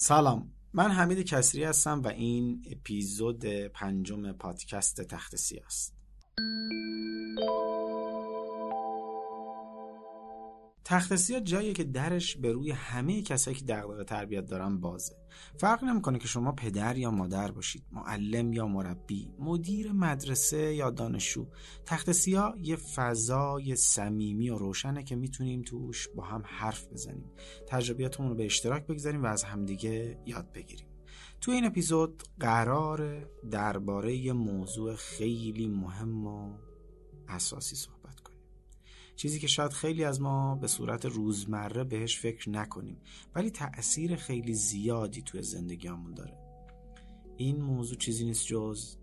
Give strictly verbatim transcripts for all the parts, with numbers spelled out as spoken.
سلام، من حمید کسری هستم و این اپیزود پنجم پادکست تخت سیاه است. تخت سیاه جاییه که درش به روی همه کسایی که دغدغه تربیت دارن بازه. فرق نمیکنه که شما پدر یا مادر باشید، معلم یا مربی، مدیر مدرسه یا دانشجو. تخت سیاه یه فضای صمیمی و روشنه که میتونیم توش با هم حرف بزنیم، تجربیاتمون رو به اشتراک بگذاریم و از همدیگه یاد بگیریم. تو این اپیزود قراره درباره یه موضوع خیلی مهم و اساسی صحبت کنیم. چیزی که شاید خیلی از ما به صورت روزمره بهش فکر نکنیم ولی تأثیر خیلی زیادی توی زندگیمون داره. این موضوع چیزی نیست جز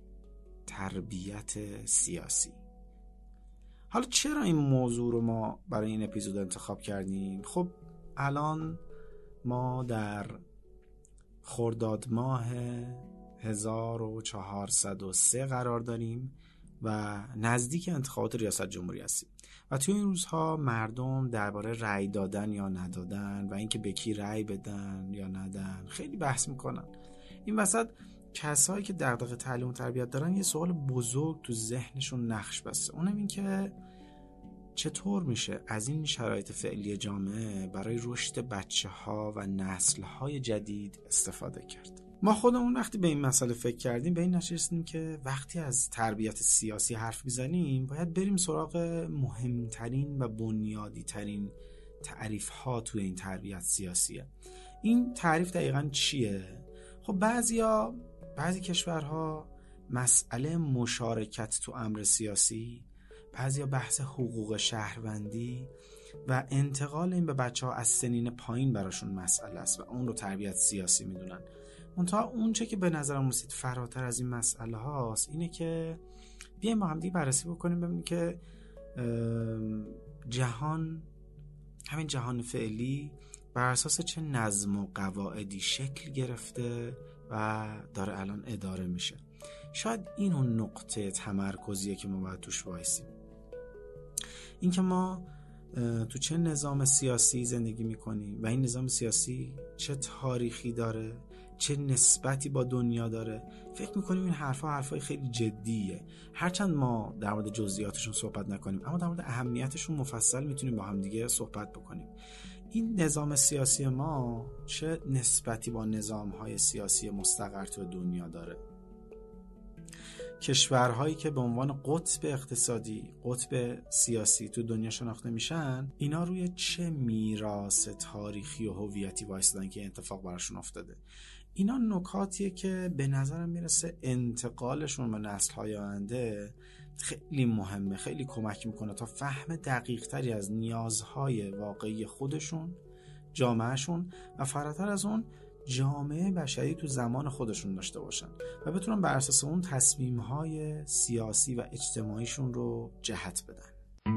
تربیت سیاسی. حالا چرا این موضوع رو ما برای این اپیزود انتخاب کردیم؟ خب الان ما در خرداد ماه هزار و چهارصد و سه قرار داریم و نزدیک انتخابات ریاست جمهوری هستیم و توی این روزها مردم درباره رأی دادن یا ندادن و اینکه به کی رأی بدن یا ندن خیلی بحث میکنن. این وسط کسایی که دغدغه تعلیم و تربیت دارن یه سوال بزرگ تو ذهنشون نقش بسته، اونم این که چطور میشه از این شرایط فعلی جامعه برای رشد بچه ها و نسل های جدید استفاده کرد. ما خودمون وقتی به این مسئله فکر کردیم به این نتیجه رسیدیم که وقتی از تربیت سیاسی حرف میزنیم باید بریم سراغ مهمترین و بنیادی ترین تعریف ها توی این تربیت سیاسیه. این تعریف دقیقاً چیه؟ خب بعضیا بعضی کشورها مسئله مشارکت تو امر سیاسی، بعضیا بحث حقوق شهروندی و انتقال این به بچه ها از سنین پایین براشون مسئله است و اون رو تربیت سیاسی میدونن. منتها اون چه که به نظرم رسید فراتر از این مسئله هاست اینه که بیایم با هم دیگه بررسی بکنیم ببینیم که جهان، همین جهان فعلی بر اساس چه نظم و قواعدی شکل گرفته و داره الان اداره میشه. شاید این اون نقطه تمرکزیه که ما باید توش وایسیم، این که ما تو چه نظام سیاسی زندگی میکنیم و این نظام سیاسی چه تاریخی داره، چه نسبتی با دنیا داره. فکر میکنیم این حرفا حرفای خیلی جدیه، هرچند ما در مورد جزئیاتشون صحبت نکنیم اما در مورد اهمیتشون مفصل میتونیم با هم دیگه صحبت بکنیم. این نظام سیاسی ما چه نسبتی با نظام‌های سیاسی مستقر تو دنیا داره؟ کشورهایی که به عنوان قطب اقتصادی، قطب سیاسی تو دنیا شناخته میشن، اینا روی چه میراث تاریخی و هویتی وایسادن که اتفاق براشون افتاده؟ اینا نکاتیه که به نظرم میرسه انتقالشون به نسل‌های آینده خیلی مهمه، خیلی کمک میکنه تا فهم دقیق تری از نیازهای واقعی خودشون، جامعهشون و فراتر از اون جامعه بشری تو زمان خودشون داشته باشن و بتونن بر اساس اون تصمیم‌های سیاسی و اجتماعیشون رو جهت بدن.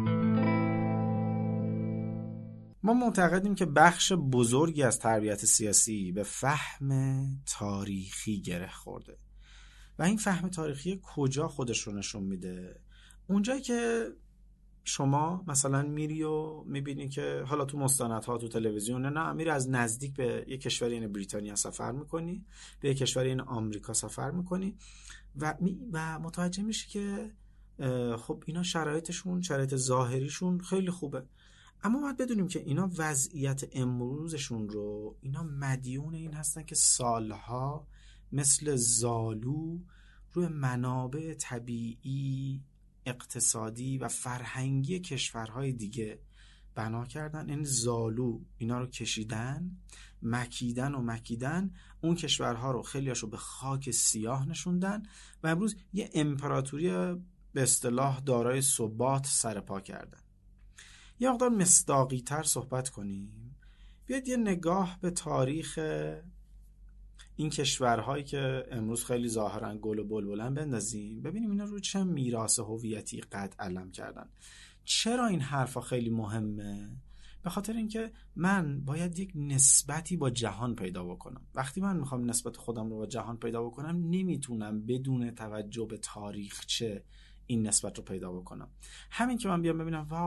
ما معتقدیم که بخش بزرگی از تربیت سیاسی به فهم تاریخی گره خورده و این فهم تاریخی کجا خودش رو نشون میده؟ اونجایی که شما مثلا میری و میبینی که حالا تو مستندها تو تلویزیون نه میری از نزدیک به یک کشوری این بریتانیا سفر میکنی، به یک کشوری این آمریکا سفر میکنی و و متوجه میشی که خب اینا شرایطشون، شرایط ظاهریشون خیلی خوبه، اما باید بدونیم که اینا وضعیت امروزشون رو اینا مدیون این هستن که سالها مثل زالو روی منابع طبیعی، اقتصادی و فرهنگی کشورهای دیگه بنا کردن. این زالو اینا رو کشیدن، مکیدن و مکیدن، اون کشورها رو خیلیاشو به خاک سیاه نشوندن و امروز یه امپراتوری به اصطلاح دارای ثبات سرپا کردن. یه مقدار مصداقی تر صحبت کنیم، بیاید یه نگاه به تاریخ این کشورهایی که امروز خیلی ظاهرا گل و بلبلن بندازیم، ببینیم اینا رو چه میراث هویتی قد علم کردن. چرا این حرفا خیلی مهمه؟ به خاطر اینکه من باید یک نسبتی با جهان پیدا بکنم. وقتی من میخوام نسبت خودم رو با جهان پیدا بکنم نمیتونم بدون توجه به تاریخچه این نسبت رو پیدا بکنم. همین که من بیام ببینم واو این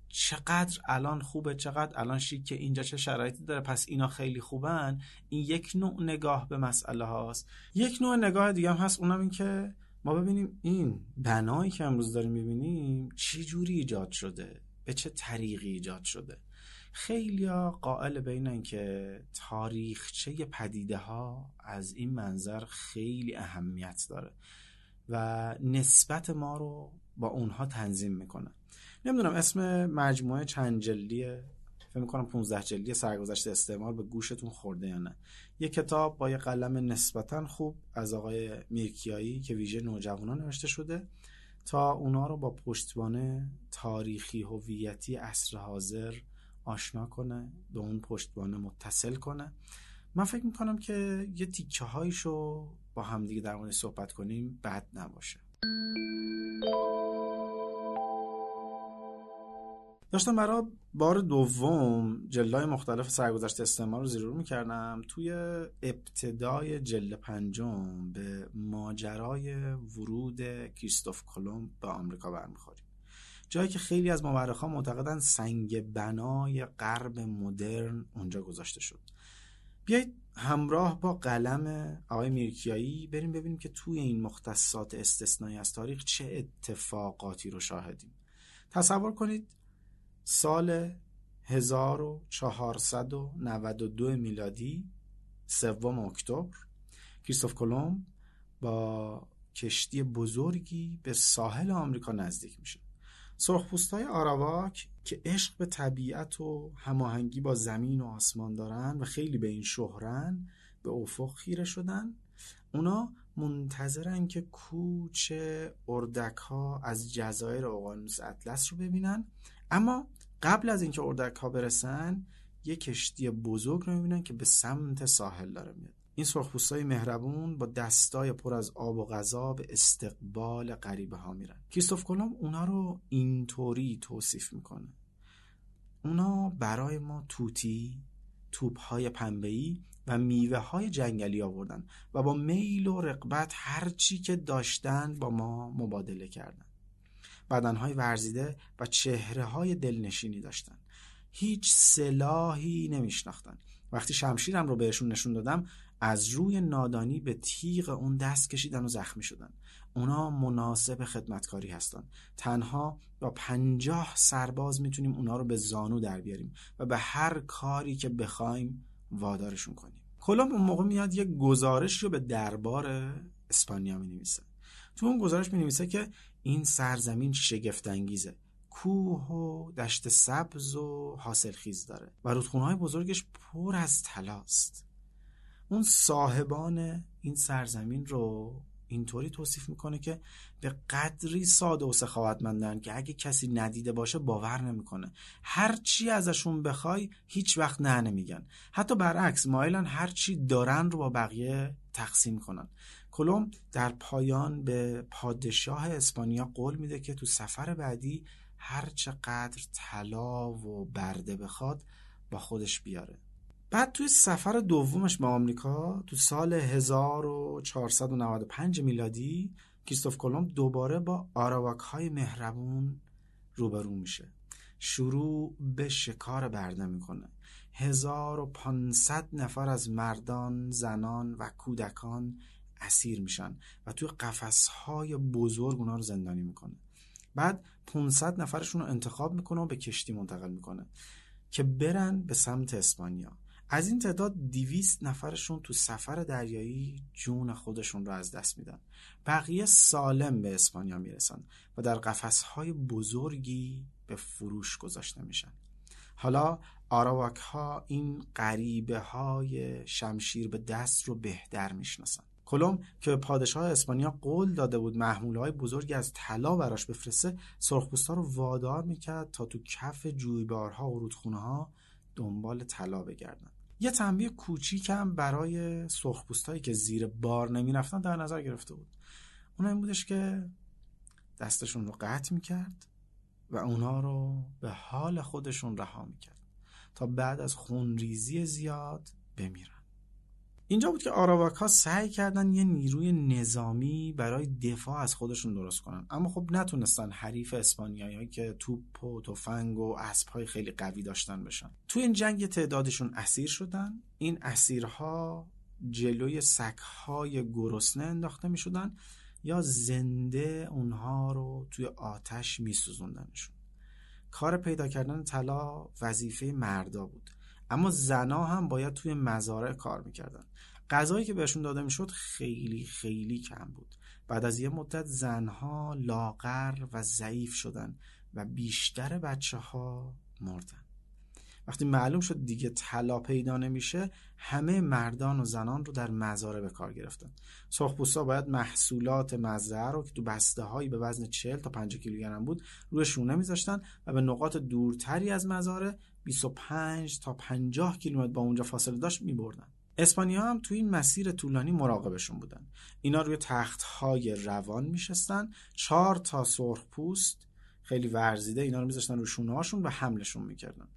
چقدر الان خوبه، چقدر الان شیکه، اینجا چه شرایطی داره، پس اینا خیلی خوبن. این یک نوع نگاه به مسئله هاست. یک نوع نگاه دیگه هم هست، اونم این که ما ببینیم این بنایی که امروز داریم میبینیم چی جوری ایجاد شده، به چه طریقی ایجاد شده. خیلیا قائل به اینن که تاریخچه پدیده ها از این منظر خیلی اهمیت داره و نسبت ما رو با اونها تنظیم میکنه. نمیدونم اسم مجموعه چند جلدیه، فکر میکنم پونزده جلدی سرگذشت استعمار به گوشتون خورده یا نه. یه کتاب با یه قلم نسبتا خوب از آقای میرکیایی که ویژه نوجوانان نوشته شده تا اونا رو با پشتوانه تاریخی هویتی عصر حاضر آشنا کنه، به اون پشتوانه متصل کنه. من فکر میکنم که یه تیکه هایشو با همدیگه در مورد صحبت کنیم بد نباشه. داشتم برای بار دوم جلدهای مختلف سرگذشت استعمار رو زیرو میکردم. توی ابتدای جلد پنجم به ماجرای ورود کریستوف کلمب به آمریکا برمیخوریم، جایی که خیلی از مورخان معتقدن سنگ بنای غرب مدرن اونجا گذاشته شد. بیایید همراه با قلم آقای میرکیایی بریم ببینیم که توی این مختصات استثنایی از تاریخ چه اتفاقاتی رو شاهدیم. تصور کنید سال هزار و چهارصد و نود و دو میلادی، سوم اکتبر، کریستوف کلمب با کشتی بزرگی به ساحل آمریکا نزدیک میشه. سرخپوستای آراواک که عشق به طبیعت و هماهنگی با زمین و آسمان دارن و خیلی به این شهرن، به افق خیره شدن. اونا منتظرن که کوچ اردک ها از جزایر اقیانوس اطلس رو ببینن، اما قبل از اینکه اردک ها برسن یه کشتی بزرگ رو میبینن که به سمت ساحل داره میاد. این سرخپوستای مهربون با دستای پر از آب و غذا به استقبال غریبه ها میرن. کریستوف کلمب اونا رو اینطوری توصیف میکنه: اونا برای ما توتی، توپ‌های پنبه‌ای و میوه‌های جنگلی آوردن و با میل و رغبت هر چی که داشتن با ما مبادله کردن. بدنهای ورزیده و چهره‌های دلنشینی داشتن. هیچ سلاحی نمیشناختن. وقتی شمشیرم رو بهشون نشون دادم از روی نادانی به تیغ اون دست کشیدن و زخمی شدن. اونا مناسب خدمتکاری هستن. تنها با پنجاه سرباز میتونیم اونا رو به زانو در بیاریم و به هر کاری که بخوایم وادارشون کنیم. کلمب اون موقع میاد یک گزارش رو به دربار اسپانیا مینویسه. تو اون گزارش مینویسه که این سرزمین شگفت انگیزه، کوه و دشت سبز و حاصلخیز داره و رودخونه‌های بزرگش پر از طلاست. اون صاحبان این سرزمین رو اینطوری توصیف میکنه که به قدری ساده و سخاوتمندن که اگه کسی ندیده باشه باور نمیکنه. هر چی ازشون بخوای هیچ وقت نه نمیگن. حتی برعکس مایلن هر چی دارن رو با بقیه تقسیم کنن. کلمب در پایان به پادشاه اسپانیا قول میده که تو سفر بعدی هر چقدر طلا و برده بخواد با خودش بیاره. بعد توی سفر دومش به آمریکا تو سال هزار و چهارصد و نود و پنج میلادی کریستوف کلمب دوباره با آراواک های مهربون روبرو میشه. شروع به شکار برده میکنه. هزار و پانصد نفر از مردان، زنان و کودکان اسیر میشن و توی قفس‌های بزرگ اونا رو زندانی میکنه. بعد پانصد نفرشون رو انتخاب میکنه و به کشتی منتقل میکنه که برن به سمت اسپانیا. از این تعداد دویست نفرشون تو سفر دریایی جون خودشون رو از دست میدن. بقیه سالم به اسپانیا میرسن و در قفس‌های بزرگی به فروش گذاشته میشن. حالا آراواک ها این غریبه های شمشیر به دست رو بهتر میشناسن. کلمب که به پادشاه اسپانیا قول داده بود محموله‌های بزرگی از طلا براش بفرسته، سرخپوستا رو وادار میکرد تا تو کف جویبارها و رودخونه‌ها دنبال طلا بگردن. یه تنبیه کوچیکم برای سرخپوستایی که زیر بار نمیرفتن در نظر گرفته بود. اون این بودش که دستشون رو قطع میکرد و اونا رو به حال خودشون رها میکرد تا بعد از خونریزی زیاد بمیرن. اینجا بود که آراواک ها سعی کردن یه نیروی نظامی برای دفاع از خودشون درست کنن، اما خب نتونستن حریف اسپانیایی که توپ و تفنگ و اسب‌های خیلی قوی داشتن بشن. تو این جنگ تعدادشون اسیر شدن. این اسیرها جلوی سگ‌های گرسنه انداخته می‌شدن یا زنده اونها رو توی آتش می‌سوزوندنشون. کار پیدا کردن طلا وظیفه مردا بود، اما زنا هم باید توی مزارع کار میکردن. غذایی که بهشون داده میشد خیلی خیلی کم بود. بعد از یه مدت زنها لاغر و ضعیف شدن و بیشتر بچه ها مردن. وقتی معلوم شد دیگه طلا پیدا نمیشه، همه مردان و زنان رو در مزارع به کار گرفتن. سرخپوستا باید محصولات مزرعه رو که تو بسته‌هایی به وزن چهل تا پنجاه کیلوگرم بود روی شونه میذاشتن و به نقاط دورتری از مزارع بیست و پنج تا پنجاه کیلومتر با اونجا فاصله داشت میبردن. اسپانیا هم تو این مسیر طولانی مراقبشون بودن. اینا روی تخت‌های روان میشستن، چهار تا سرخپوست خیلی ورزیده اینا رو میذاشتن روی شونه‌هاشون و حملشون میکردن.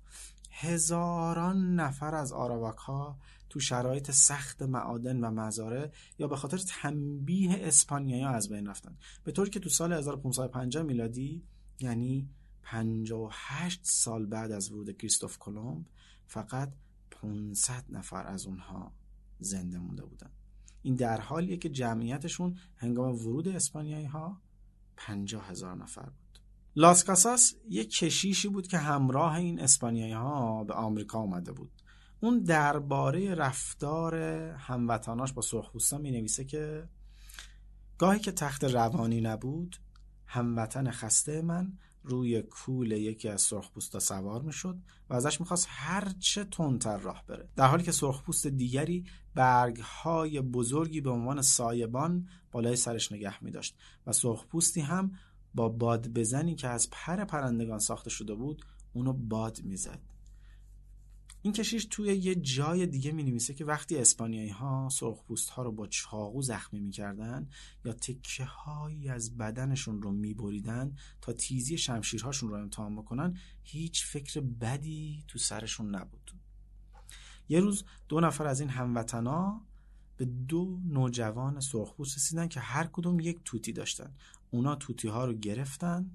هزاران نفر از آراواک ها تو شرایط سخت معادن و مزارع یا به خاطر تنبیه اسپانیایی ها از بین رفتن، به طوری که تو سال هزار و پانصد و پنجاه میلادی، یعنی پنجاه و هشت سال بعد از ورود کریستوف کلمب، فقط پانصد نفر از اونها زنده مونده بودن. این در حالیه که جمعیتشون هنگام ورود اسپانیایی ها پنجاه هزار نفر بود. لاس کاساس یک کشیشی بود که همراه این اسپانیایی ها به آمریکا اومده بود. اون درباره رفتار هموطناش با سرخپوستا می نویسه که گاهی که تخت روانی نبود، هموطن خسته من روی کول یکی از سرخپوستا سوار می شد و ازش می خواست هر چه تندتر راه بره، در حالی که سرخپوست دیگری برگهای بزرگی به عنوان سایبان بالای سرش نگه می داشت و سرخپوستی هم با باد بزنی که از پر پرندگان ساخته شده بود اونو باد میزد. این کشیش توی یه جای دیگه می نویسه که وقتی اسپانیایی ها سرخپوست ها رو با چاقو زخمی می کردن یا تکه هایی از بدنشون رو می بریدن تا تیزی شمشیرهاشون رو امتحان بکنن، هیچ فکر بدی تو سرشون نبود. یه روز دو نفر از این هموطنا به دو نوجوان سرخپوست رسیدن که هر کدوم یک توتی داشتن. اونا توتی ها رو گرفتن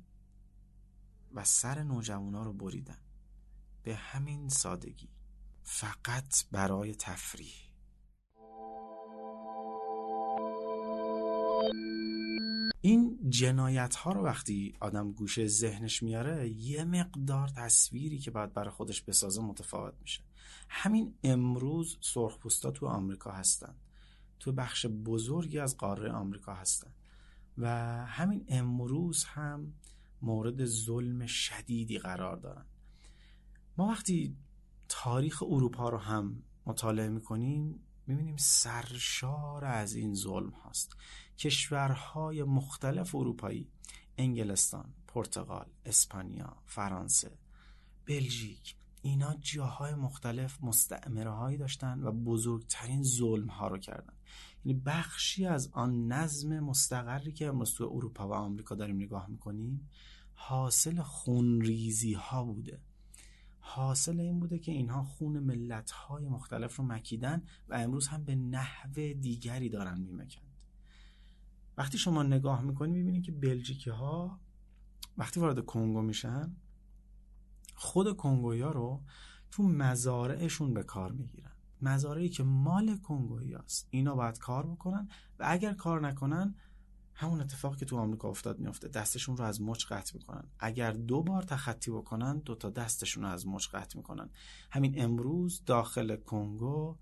و سر نوجوانا رو بریدن. به همین سادگی، فقط برای تفریح. این جنایت ها رو وقتی آدم گوشه ذهنش میاره، یه مقدار تصویری که باید برای خودش بسازه متفاوت میشه. همین امروز سرخپوستا تو آمریکا هستن، تو بخش بزرگی از قاره آمریکا هستن و همین امروز هم مورد ظلم شدیدی قرار دارن. ما وقتی تاریخ اروپا رو هم مطالعه میکنیم میبینیم سرشار از این ظلم هاست. کشورهای مختلف اروپایی، انگلستان، پرتغال، اسپانیا، فرانسه، بلژیک، اینا جاهای مختلف مستعمره هایی داشتن و بزرگترین ظلم ها رو کردن. یعنی بخشی از آن نظم مستقری که امروز تو اروپا و آمریکا داریم نگاه میکنیم حاصل خونریزی ها بوده. حاصل این بوده که اینها خون ملت های مختلف رو مکیدن و امروز هم به نحو دیگری دارن میمکند. وقتی شما نگاه میکنی میبینی که بلژیکی ها وقتی وارد کنگو میشن، خود کنگویی ها رو تو مزارعشون به کار میگیرن. مزارعی که مال کنگویی هست، اینا باید کار بکنن و اگر کار نکنن همون اتفاقی که تو آمریکا افتاد میفته، دستشون رو از مچ قطع میکنن. اگر دو بار تخطی بکنن دو تا دستشون رو از مچ قطع میکنن. همین امروز داخل کنگو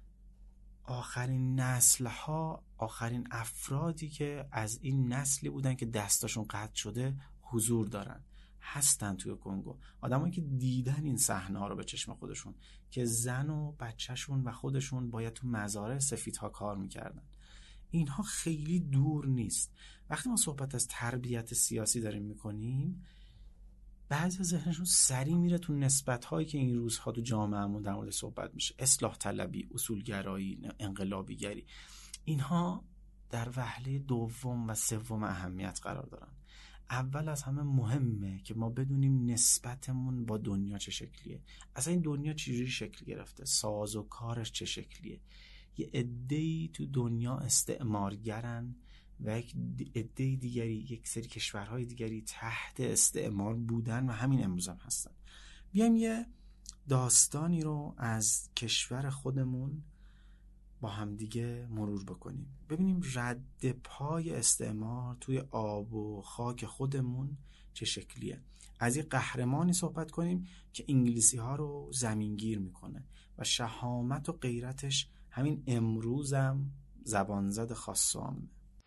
آخرین نسل ها، آخرین افرادی که از این نسلی بودن که دستشون قطع شده حضور دارن، هستن توی کنگو. آدمایی که دیدن این صحنه ها رو به چشم خودشون که زن و بچهشون و خودشون باید تو مزارع سفیدها کار میکردن. اینها خیلی دور نیست. وقتی ما صحبت از تربیت سیاسی داریم میکنیم، بعضی ذهنشون سریع میره تو نسبت‌هایی که این روزها تو جامعهمون در مورد صحبت میشه، اصلاح طلبی، اصولگرایی، انقلابیگری. اینها در وهله دوم و سوم اهمیت قرار دارن. اول از همه مهمه که ما بدونیم نسبتمون با دنیا چه شکلیه. اصلا این دنیا چجوری شکل گرفته، ساز و کارش چه شکلیه، یه عده‌ای تو دنیا استعمارگرن و یک عده دیگری، یک سری کشورهای دیگری تحت استعمار بودن و همین امروز هم هستن. بیایم یه داستانی رو از کشور خودمون با هم دیگه مرور بکنیم، ببینیم رد پای استعمار توی آب و خاک خودمون چه شکلیه. از یه قهرمانی صحبت کنیم که انگلیسی ها رو زمینگیر میکنه و شهامت و غیرتش همین امروزم زبانزد خاص و عامه.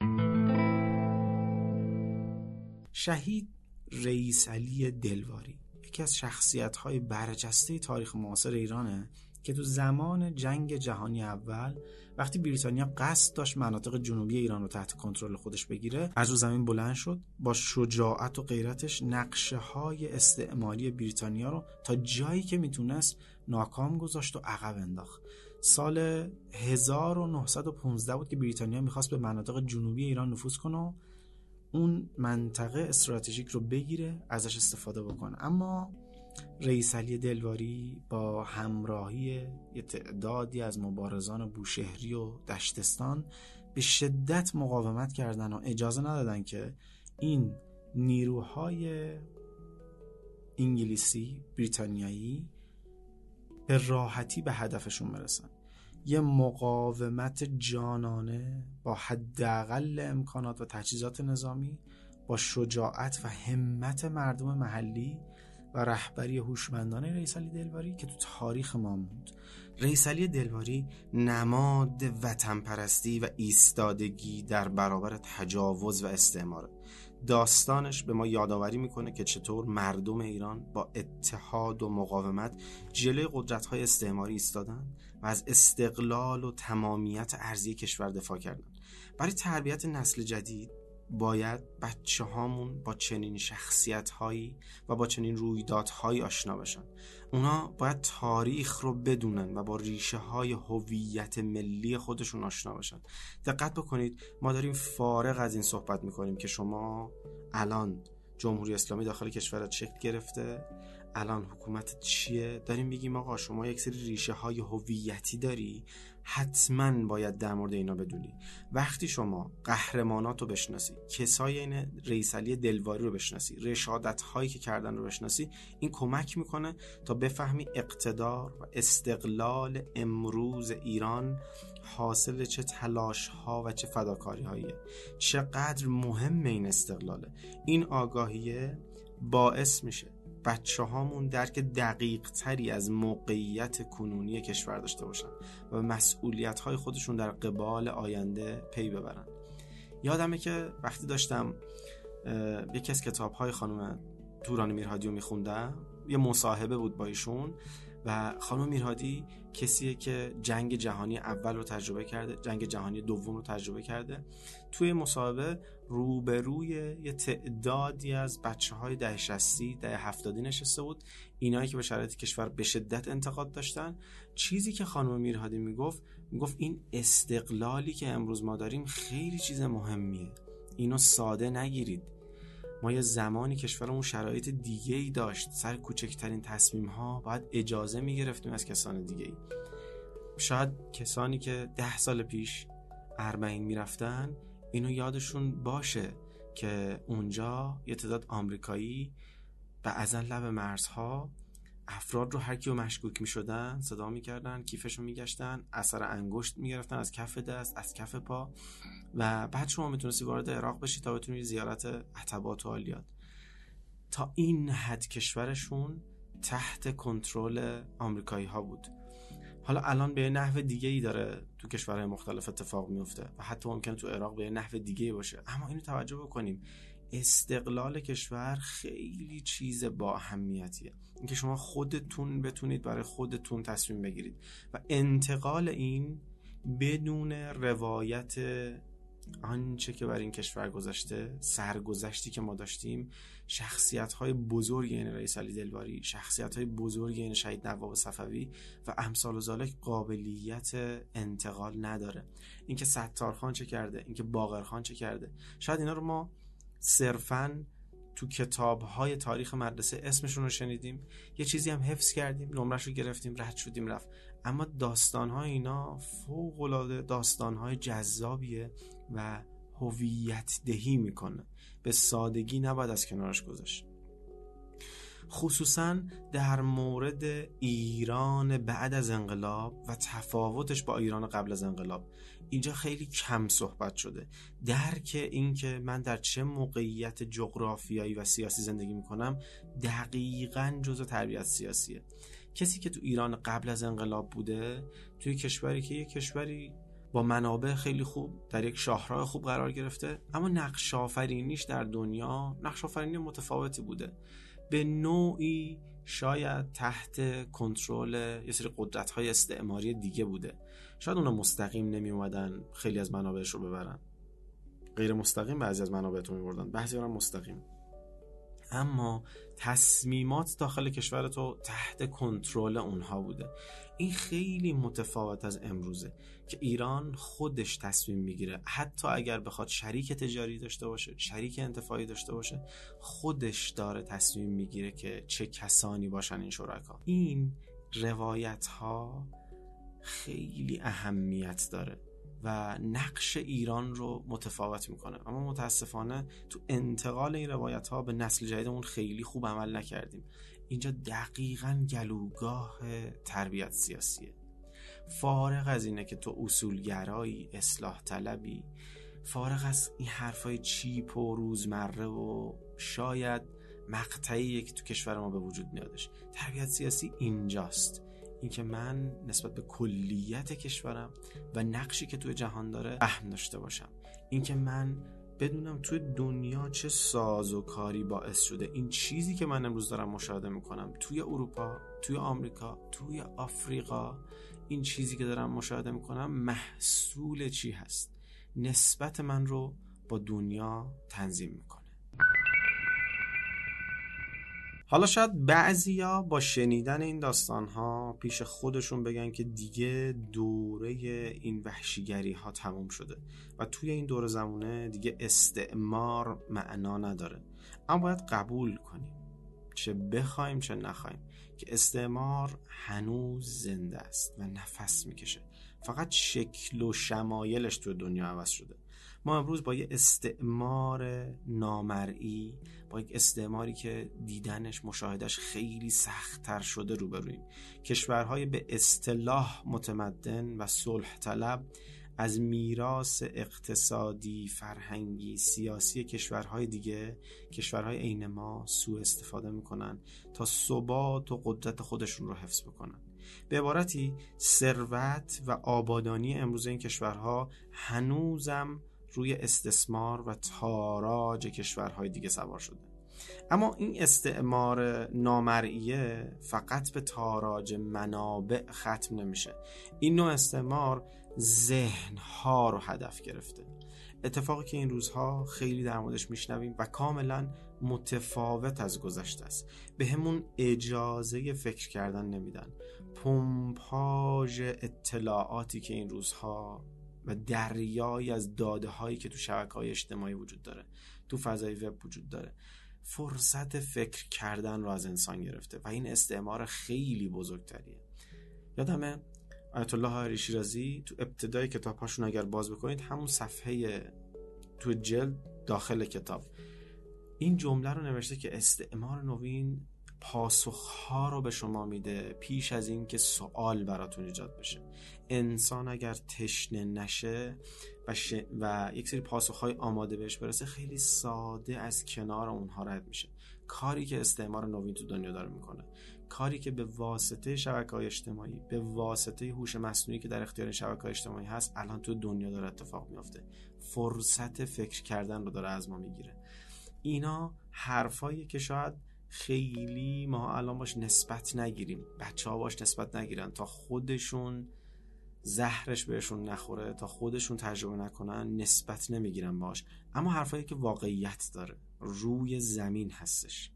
شهید رئیس علی دلواری یکی از شخصیت‌های برجسته تاریخ معاصر ایرانه که تو زمان جنگ جهانی اول وقتی بریتانیا قصد داشت مناطق جنوبی ایران رو تحت کنترل خودش بگیره، از رو زمین بلند شد، با شجاعت و غیرتش نقشه‌های استعماری بریتانیا رو تا جایی که میتونست ناکام گذاشت و عقب انداخت. سال هزار و نهصد و پانزده بود که بریتانیا میخواست به مناطق جنوبی ایران نفوذ کنه و اون منطقه استراتژیک رو بگیره، ازش استفاده بکنه. اما رئیس علی دلواری با همراهی یه تعدادی از مبارزان بوشهری و دشتستان به شدت مقاومت کردن و اجازه ندادن که این نیروهای انگلیسی بریتانیایی به راحتی به هدفشون برسن. یه مقاومت جانانه با حداقل امکانات و تجهیزات نظامی، با شجاعت و همت مردم محلی و رهبری هوشمندانه رئیس علی دلواری که تو تاریخ ما موند. رئیس علی دلواری نماد وطن پرستی و ایستادگی در برابر تجاوز و استعمار. داستانش به ما یادآوری میکنه که چطور مردم ایران با اتحاد و مقاومت جلوی قدرت‌های استعماری ایستادن و از استقلال و تمامیت ارضی کشور دفاع کردن. برای تربیت نسل جدید باید بچه هامون با چنین شخصیت هایی و با چنین رویدادهایی آشنا بشن. اونا باید تاریخ رو بدونن و با ریشه های هویت ملی خودشون آشنا بشن. دقت بکنید، ما داریم فارغ از این صحبت میکنیم که شما الان جمهوری اسلامی داخل کشورت شکل گرفته، الان حکومت چیه، داریم بگیم آقا شما یک سری ریشه های هویتی داری، حتما باید در مورد اینا بدونی. وقتی شما قهرمانات رو بشناسی، کسای این رئیس علی دلواری رو بشناسی، رشادت هایی که کردن رو بشناسی، این کمک میکنه تا بفهمی اقتدار و استقلال امروز ایران حاصل چه تلاش ها و چه فداکاری هاییه، چقدر مهم این استقلاله. این آگاهیه باعث میشه بچه هامون درک دقیق تری از موقعیت کنونی کشور داشته باشن و مسئولیت های خودشون در قبال آینده پی ببرن. یادمه که وقتی داشتم یکی از کتاب های خانم توران میرهادی رو میخوندم، یه مصاحبه بود با ایشون و خانم میرهادی کسیه که جنگ جهانی اول رو تجربه کرده، جنگ جهانی دوم رو تجربه کرده. توی مصاحبه روبروی یه تعدادی از بچه‌های دهه شصتی دهه هفتادی نشسته بود، اینایی که به شرایط کشور به شدت انتقاد داشتن. چیزی که خانم میرهادی میگفت میگفت این استقلالی که امروز ما داریم خیلی چیز مهمیه، اینو ساده نگیرید. ما یه زمانی کشورمون شرایط دیگه ای داشت، سر کوچکترین تصمیم ها باید اجازه میگرفتیم از کسان دیگه ای. شاید کسانی که ده سال پیش اربعین میرفتن اینو یادشون باشه که اونجا یه تعداد آمریکایی بعضا لب مرزها افراد رو هر کیو مشکوک میشدن صدا میکردن، کیفشو میگشتن، اثر انگشت میگرفتن از کف دست، از کف پا، و بعد شما میتونستی وارد عراق بشی تا بتونی زیارت عتبات و عالیات. تا این حد کشورشون تحت کنترل آمریکایی ها بود. حالا الان به نحو دیگه ای داره تو کشورهای مختلف اتفاق میفته و حتی ممکنه تو عراق به نحو دیگه باشه، اما اینو توجه بکنیم، استقلال کشور خیلی چیز با اهمیتیه، اینکه شما خودتون بتونید برای خودتون تصمیم بگیرید و انتقال این بدون روایت آنچه که بر این کشور گذشته، سرگذشتی که ما داشتیم، شخصیت‌های بزرگ این رئیس علی دلواری، شخصیت‌های بزرگ این شهید نواب صفوی و امثال و ذالک قابلیت انتقال نداره. اینکه ستارخان چه کرده، اینکه باقرخان چه کرده، شاید اینا رو ما صرفاً تو کتاب‌های تاریخ مدرسه اسمشون رو شنیدیم، یه چیزی هم حفظ کردیم، نمره‌شو گرفتیم، رد شدیم رفت، اما داستان‌های اینا فوق‌العاده داستان‌های جذابیه و هویت دهی میکنه. به سادگی نباید از کنارش گذاشت. خصوصا در مورد ایران بعد از انقلاب و تفاوتش با ایران قبل از انقلاب اینجا خیلی کم صحبت شده. درک این که من در چه موقعیت جغرافیایی و سیاسی زندگی میکنم دقیقاً جزء تربیت سیاسیه. کسی که تو ایران قبل از انقلاب بوده، توی کشوری که یک کشوری با منابع خیلی خوب در یک شاهراه خوب قرار گرفته، اما نقش آفرینیش در دنیا نقش آفرینی متفاوتی بوده. به نوعی شاید تحت کنترل یه سری قدرت‌های استعماری دیگه بوده. شاید اونا مستقیم نمی اومدن خیلی از منابعش رو ببرن، غیر مستقیم بعضی از منابعت رو می‌بردن، بعضی هم مستقیم. اما تصمیمات داخل کشور تو تحت کنترل اونها بوده. این خیلی متفاوت از امروزه که ایران خودش تصمیم میگیره، حتی اگر بخواد شریک تجاری داشته باشه، شریک انتفاعی داشته باشه، خودش داره تصمیم میگیره که چه کسانی باشن این شرکا. این روایت ها خیلی اهمیت داره و نقش ایران رو متفاوت میکنه، اما متاسفانه تو انتقال این روایت ها به نسل جدیدمون خیلی خوب عمل نکردیم. اینجا دقیقاً گلوگاه تربیت سیاسیه. فارغ از اینه که تو اصولگرایی، اصلاح طلبی، فارغ از این حرفای چیپ و روزمره و شاید مقطعی که تو کشور ما به وجود میادش، تربیت سیاسی اینجاست. اینکه من نسبت به کلیت کشورم و نقشی که توی جهان داره فهم داشته باشم. اینکه من بدونم توی دنیا چه سازوکاری باعث شده این چیزی که من امروز دارم مشاهده میکنم توی اروپا، توی آمریکا، توی آفریقا، این چیزی که دارم مشاهده میکنم محصول چی هست، نسبت من رو با دنیا تنظیم میکنه. حالا شاید بعضیا با شنیدن این داستان‌ها پیش خودشون بگن که دیگه دوره این وحشیگری ها تموم شده و توی این دوره زمونه دیگه استعمار معنا نداره. اما باید قبول کنیم، چه بخوایم چه نخوایم، که استعمار هنوز زنده است و نفس میکشه. فقط شکل و شمایلش توی دنیا عوض شده. ما امروز با یه استعمار نامرئی، با یک استعماری که دیدنش، مشاهدش خیلی سخت‌تر شده روبرویم. کشورهای به اصطلاح متمدن و صلح طلب از میراث اقتصادی، فرهنگی، سیاسی کشورهای دیگه، کشورهای عین ما، سوء استفاده میکنن تا ثبات و قدرت خودشون رو حفظ بکنن. به عبارتی ثروت و آبادانی امروز این کشورها هنوزم روی استثمار و تاراج کشورهای دیگه سوار شده. اما این استعمار نامرئیه فقط به تاراج منابع ختم نمیشه. این نوع استعمار ذهنها رو هدف گرفته. اتفاقی که این روزها خیلی در موردش میشنویم و کاملا متفاوت از گذشته است. به همون اجازه فکر کردن نمیدن. پمپاژ اطلاعاتی که این روزها و دریایی از داده هایی که تو شبکه‌های اجتماعی وجود داره، تو فضای وب وجود داره، فرصت فکر کردن رو از انسان گرفته و این استعمار خیلی بزرگتریه. یادمه آیت الله حائری شیرازی تو ابتدای کتاب‌هاشون اگر باز بکنید، همون صفحه تو جلد داخل کتاب این جمله رو نوشته که استعمار نوین پاسخ‌ها رو به شما میده پیش از این که سوال براتون ایجاد بشه. انسان اگر تشنه نشه و, ش... و یک سری پاسخ‌های آماده بهش برسه، خیلی ساده از کنار اونها رد میشه. کاری که استعمار نوین تو دنیا داره میکنه، کاری که به واسطه شبکه‌های اجتماعی، به واسطه هوش مصنوعی که در اختیار شبکه‌های اجتماعی هست، الان تو دنیا داره اتفاق میفته. فرصت فکر کردن رو داره از ما میگیره. اینا حرفایی که شاید خیلی ما الان باش نسبت نگیریم، بچه ها باش نسبت نگیرن تا خودشون زهرش بهشون نخوره، تا خودشون تجربه نکنن، نسبت نمیگیرن باش. اما حرفایی که واقعیت داره، روی زمین هستش.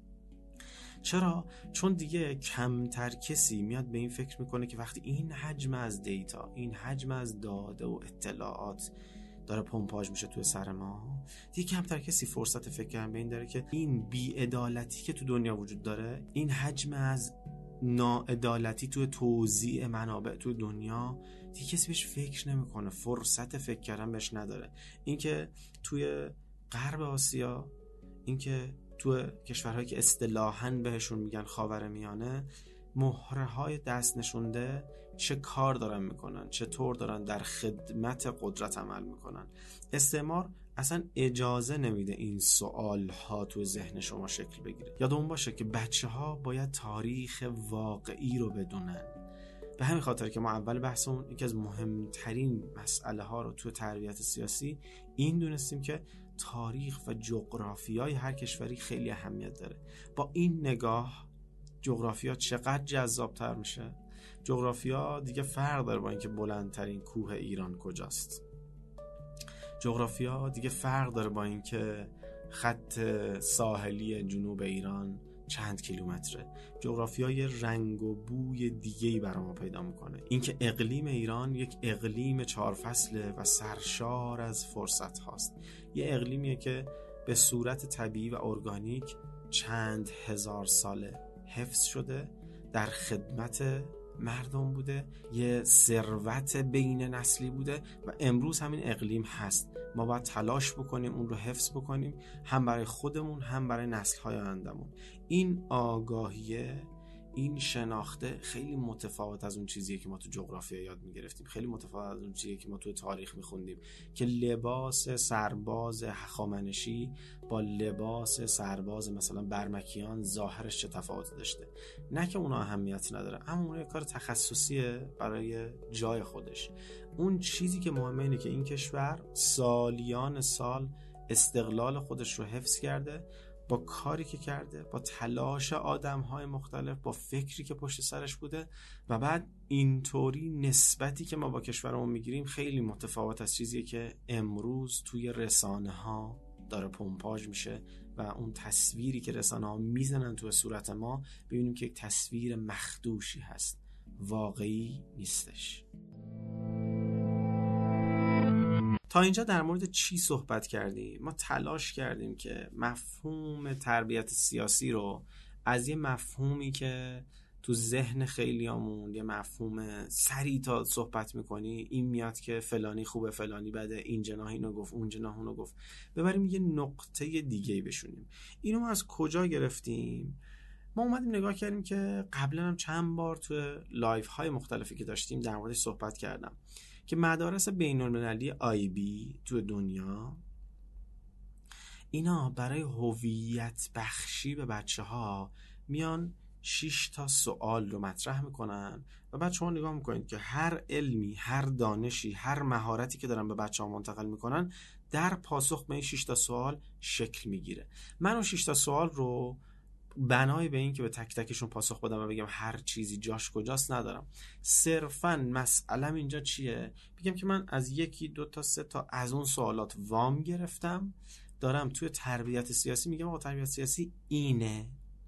چرا؟ چون دیگه کمتر کسی میاد به این فکر میکنه که وقتی این حجم از دیتا، این حجم از داده و اطلاعات داره پمپاژ میشه توی سر ما، دیگه کمتر کسی فرصت فکر کردن به این داره که این بی‌عدالتی که تو دنیا وجود داره، این حجم از ناعدالتی توی توزیع منابع توی دنیا دیگه کسی بهش فکر نمیکنه، فرصت فکر کردن بهش نداره. اینکه توی غرب آسیا، اینکه توی کشورهایی که اصطلاحاً بهشون میگن خاورمیانه، مهره های دست نشونده چه کار دارن میکنن، چطور دارن در خدمت قدرت عمل میکنن. استعمار اصلا اجازه نمیده این سوال ها تو ذهن شما شکل بگیره. یادمون باشه که بچه ها باید تاریخ واقعی رو بدونن. به همین خاطر که ما اول بحثمون یکی از مهمترین مسئله ها رو تو تربیت سیاسی این دونستیم که تاریخ و جغرافیای هر کشوری خیلی اهمیت داره. با این نگاه جغرافیا چقدر جذابتر میشه. جغرافیا دیگه فرق داره با اینکه بلندترین کوه ایران کجاست. جغرافیا دیگه فرق داره با اینکه خط ساحلی جنوب ایران چند کیلومتره. جغرافیا یه رنگ و بوی دیگه‌ای برای ما پیدا میکنه. اینکه اقلیم ایران یک اقلیم چهار فصله و سرشار از فرصت هاست. یه اقلیمیه که به صورت طبیعی و ارگانیک چند هزار ساله حفظ شده، در خدمت مردم بوده، یه ثروت بین نسلی بوده و امروز همین اقلیم هست. ما باید تلاش بکنیم اون رو حفظ بکنیم، هم برای خودمون هم برای نسل‌های آینده‌مون. این آگاهیه، این شناخته خیلی متفاوت از اون چیزیه که ما تو جغرافیا یاد می‌گرفتیم، خیلی متفاوت از اون چیزیه که ما تو تاریخ می‌خوندیم که لباس سرباز هخامنشی با لباس سرباز مثلا برمکیان ظاهرش چه تفاوتی داشته. نه که اونا اهمیت نداره، اما اون یه کار تخصصیه برای جای خودش. اون چیزی که مهمه اینه که این کشور سالیان سال استقلال خودش رو حفظ کرده، با کاری که کرده، با تلاش آدم‌های مختلف، با فکری که پشت سرش بوده و بعد اینطوری نسبتی که ما با کشورمون میگیریم خیلی متفاوت از چیزیه که امروز توی رسانه‌ها داره پمپاژ میشه و اون تصویری که رسانه‌ها میزنن توی صورت ما ببینیم که یک تصویر مخدوشی هست، واقعی نیستش. تا اینجا در مورد چی صحبت کردیم؟ ما تلاش کردیم که مفهوم تربیت سیاسی رو از یه مفهومی که تو ذهن خیلیامون یه مفهوم سریع تا صحبت میکنی این میاد که فلانی خوبه فلانی بده، این جناح اینو گفت اون جناح اونو گفت، ببریم یه نقطه دیگه‌ای بشونیم. اینو ما از کجا گرفتیم؟ ما اومدیم نگاه کردیم که قبلا هم چند بار تو لایف های مختلفی که داشتیم در موردش صحبت کردم که مدارس بین‌المللی آی بی تو دنیا اینا برای هویت بخشی به بچه ها میان شش تا سوال رو مطرح میکنن و بعد شما نگاه میکنید که هر علمی، هر دانشی، هر مهارتی که دارن به بچه ها منتقل میکنن در پاسخ به این شش تا سوال شکل میگیره. من اون شش تا سوال رو بنای به این که به تک تکشون پاسخ بدم و بگم هر چیزی جاش کجاست ندارم. صرفاً مسئلم اینجا چیه؟ بگم که من از یکی دو تا سه تا از اون سوالات وام گرفتم، دارم توی تربیت سیاسی میگم آقا تربیت سیاسی اینه.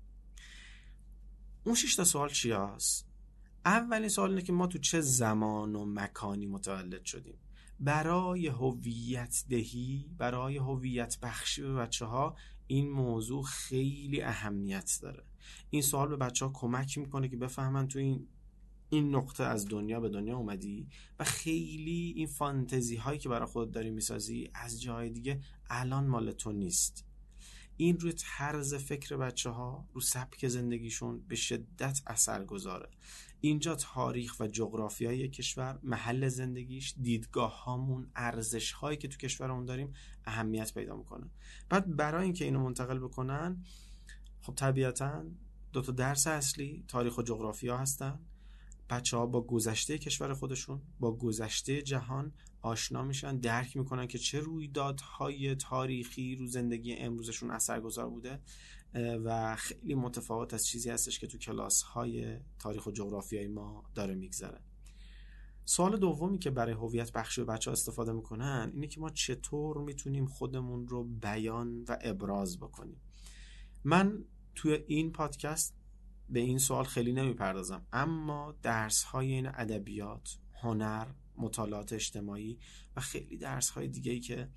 اون شش تا سوال چی هست؟ اولین سوال اینه که ما تو چه زمان و مکانی متولد شدیم. برای هویت دهی، برای هویت بخشی به بچه ها این موضوع خیلی اهمیت داره. این سوال به بچه ها کمک میکنه که بفهمن تو این این نقطه از دنیا به دنیا اومدی و خیلی این فانتزی هایی که برای خودت داری میسازی از جای دیگه الان مال تو نیست. این روی طرز فکر بچه ها، رو سبک زندگیشون به شدت اثر گذاره. اینجا تاریخ و جغرافیای کشور، محل زندگیش، دیدگاه هامون، ارزش هایی که تو کشورمون داریم اهمیت پیدا میکنه. بعد برای اینکه اینو منتقل بکنن خب طبیعتاً دو تا درس اصلی تاریخ و جغرافیا هستن. بچه ها با گذشته کشور خودشون، با گذشته جهان آشنا میشن، درک میکنن که چه رویدادهای تاریخی رو زندگی امروزشون اثرگذار بوده و خیلی متفاوت از چیزی هستش که تو کلاس های تاریخ و جغرافیای ما داره میگذره. سوال دومی که برای هویت بخشی به بچه ها استفاده میکنن اینه که ما چطور میتونیم خودمون رو بیان و ابراز بکنیم. من توی این پادکست به این سوال خیلی نمیپردازم، اما درس های این ادبیات، هنر، مطالعات اجتماعی و خیلی درس های دیگه‌ای که